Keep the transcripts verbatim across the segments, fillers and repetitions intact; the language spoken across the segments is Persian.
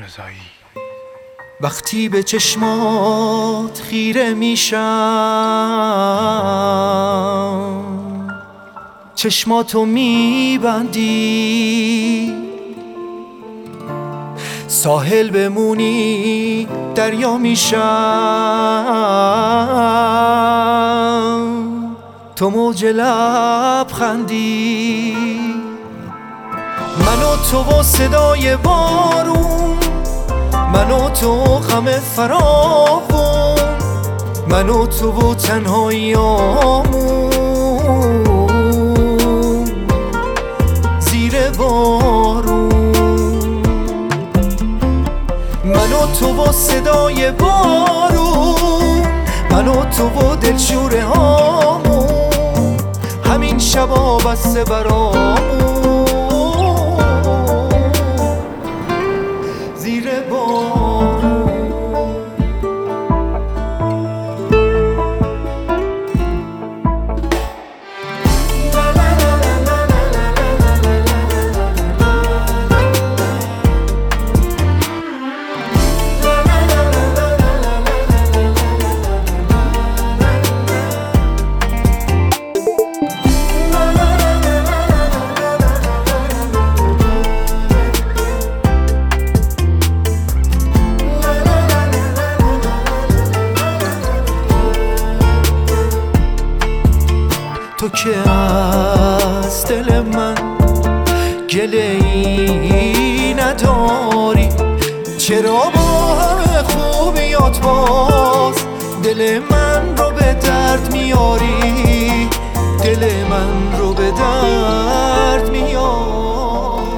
رضایی. وقتی به چشمات خیره میشم، چشماتو میبندی، ساحل بمونی دریا میشم، تو موج لبخندی. من و تو و صدای بارون، من و تو غم فراوون، من و تو و تنهاییامون زیر بارون. من و تو و صدای بارون، من و تو و دلشوره هامون، همین شبا بسته برامون زیر بارون. تو که از دل من گله ای نداری، چرا با همه خوبیات باز دل من رو به درد میاری، دل من رو به درد میاری.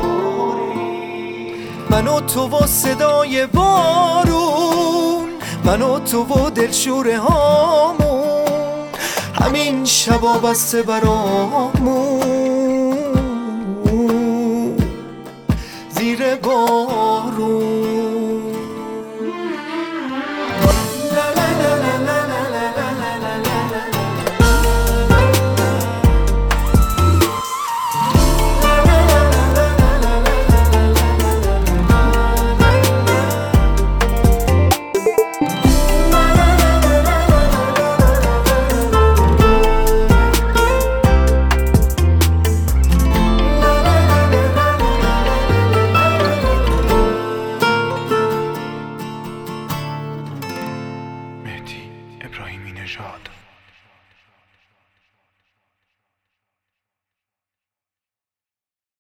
من و تو و صدای بارون، من و تو و دلشوره هامون، همین شبا بسته برامون زیر بارون. مهدی ابراهیمی نژاد.